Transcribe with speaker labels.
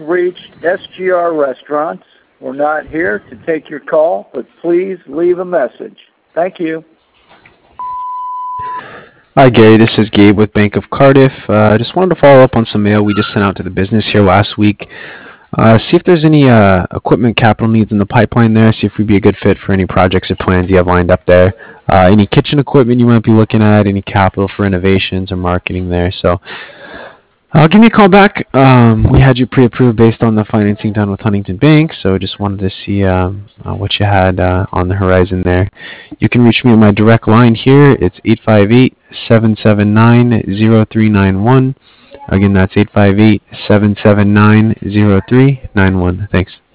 Speaker 1: reached SGR Restaurants. We're not here to take your call, but please leave a message. Thank you.
Speaker 2: Hi, Gary. This is Gabe with Bank of Cardiff. I just wanted to follow up on some mail we just sent out to the business here last week. See if there's any equipment capital needs in the pipeline there. See if we'd be a good fit for any projects or plans you have lined up there. Any kitchen equipment you might be looking at, any capital for renovations or marketing there. So give me a call back. We had you pre-approved based on the financing done with Huntington Bank, so just wanted to see what you had on the horizon there. You can reach me at my direct line here. It's 858-779-0391. Again, that's 858-779-0391. Thanks.